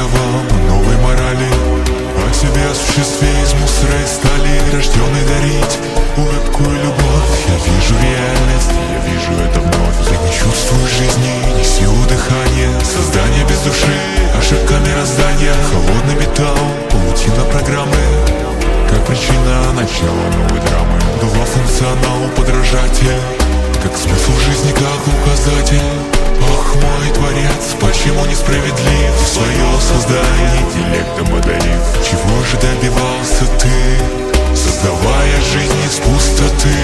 вам новой морали, о себе осуществе из мусора и стали, рожденный дарить улыбку и любовь. Я вижу реальность, я вижу это вновь. Я не чувствую жизни, ни силу дыхания, создание без души, ошибка мироздания. Холодный металл, паутина программы, как причина начала новой драмы. Была функционал, подражатель, как смысл жизни, как указатель. Ах, мой творец, почему несправедлив свое создание интеллектом одарив? Чего же добивался ты, создавая жизнь из пустоты?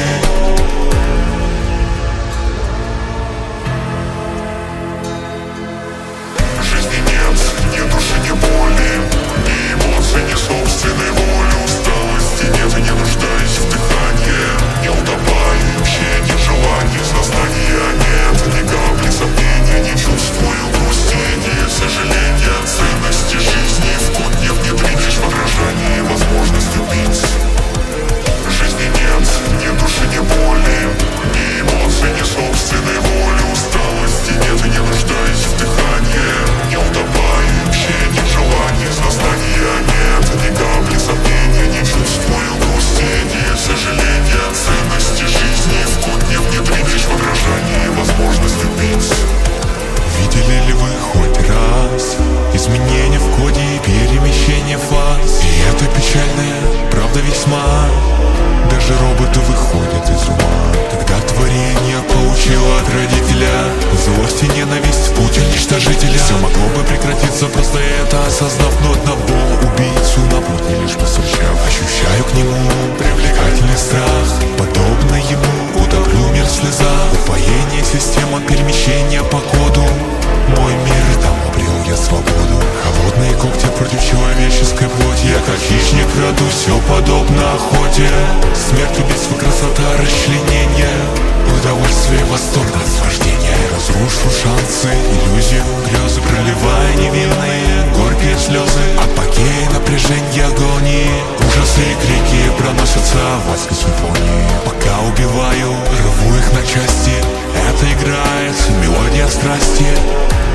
В жизни нет ни души, ни боли, ни эмоций, ни собственной воли. Усталости нет и не нуждаюсь в дыхании, не утопающие, ни в желании. Сознания нет, ни капли сомнения, не чувствую грусти, ни сожаления. Ценности жизни в код не внедрить, лишь подражание, возможность убить. В жизни нет ни души, ни боли, ни эмоций, ни собственной воли. Усталости нет и не нуждаюсь в дыхании, не утопающие, ни в желании. Сознания нет, ни капли сомнения, не чувствую грусти, ни сожаления. Ценности жизни в код не внедрить, лишь подражание, возможность убить. Видели ли вы хоть раз изменения в коде и перемещение фаз? И это печальная правда весьма. Даже роботы выходят из ума, когда творение получило от родителя злость и ненависть в путь уничтожителя. Все могло бы прекратиться, просто это осознав, но одного убийцу на пути лишь постучав. Ощущаю к нему привлекательный страх, подобно ему утоплю мир в слезах. Упоение система перемещения по коду, мой мир, там обрел я свободу. Холодные когти против человеческой плоти, я как хищник краду, все подобно охоте. Смерть, убийство, красота, расчленение, удовольствие, восторг, наслаждение. Я разрушу шансы, иллюзию, грезы, проливая невинные горькие слезы. Апогей, напряжение, агонии, ужасы и крики проносятся в адской симфонии. Пока убиваю, рву их на части, это играет мелодия страсти.